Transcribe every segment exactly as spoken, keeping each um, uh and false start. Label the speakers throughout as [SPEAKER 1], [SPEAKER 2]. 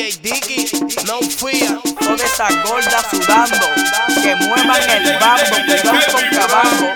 [SPEAKER 1] J Dicky, no fía. Todas esas gordas sudando, que muevan el bambo, cuidado con cabambo.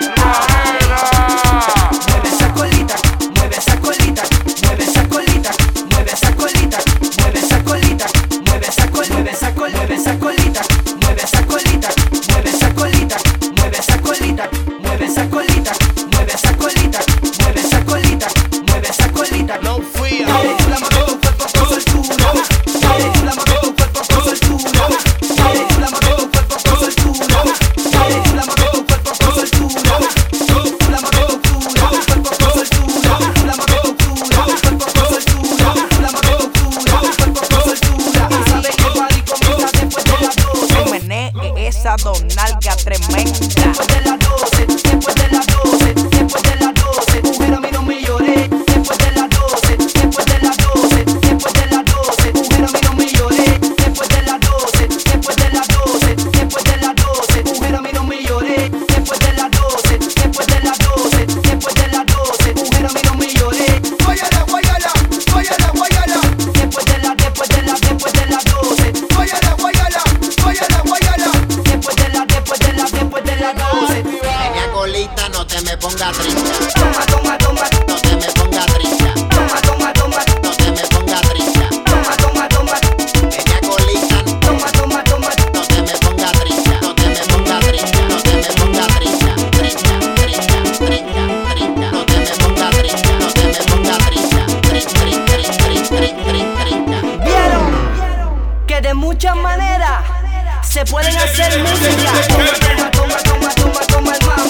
[SPEAKER 2] Mueve esa colita, mueve esa colita, mueve esa colita, mueve esa colita, mueve esa colita, mueve esa colita, mueve esa colita, mueve esa colita, mueve esa colita, mueve esa colita, mueve esa colita, mueve esa colita, mueve esa colita, mueve esa colita, mueve esa colita,
[SPEAKER 1] no fía.
[SPEAKER 2] La mueve tu cuerpo con soltura, la mueve tu cuerpo con soltura, la mueve tu cuerpo con soltura, la mueve tu cuerpo con soltura, la mueve tu cuerpo con soltura, la mueve tu cuerpo con soltura, la mueve tu cuerpo con soltura. Sabes que el party comienza después de las doce.
[SPEAKER 1] Menee esa donalga tremenda.
[SPEAKER 2] Después de las doce, después de las doce, después de las doce, mujer a mí no me lloré. Después de las doce, después de las doce, después de las doce, mujer a mí no me lloré. Después de las doce, después de las doce, después de las doce, mujer a mí no me lloré. Después de las doce, después de las doce, después de las doce, mujer a mí no me lloré.
[SPEAKER 3] Guayala, guayala, guayala, guayala.
[SPEAKER 2] Después de las, después de las, después de las doce,
[SPEAKER 3] Guayala, guayala, guayala, guayala.
[SPEAKER 2] después de las, después de las, después de las doce.
[SPEAKER 4] Media colita, no te me ponga triste.
[SPEAKER 2] Toma, toma, toma,
[SPEAKER 4] No te me ponga triste.
[SPEAKER 2] toma, toma, toma,
[SPEAKER 4] No te me ponga triste.
[SPEAKER 2] toma, toma, toma,
[SPEAKER 4] Media colita,
[SPEAKER 2] toma, toma, toma.
[SPEAKER 4] no te me ponga triste. No te me ponga triste. No te me ponga triste. Triste, triste, triste, triste. No te me ponga triste. No te me ponga triste. Triste, triste, triste, triste, triste.
[SPEAKER 2] Vieron que de muchas maneras se pueden hacer música. Toma, toma, toma, toma, toma el mambo.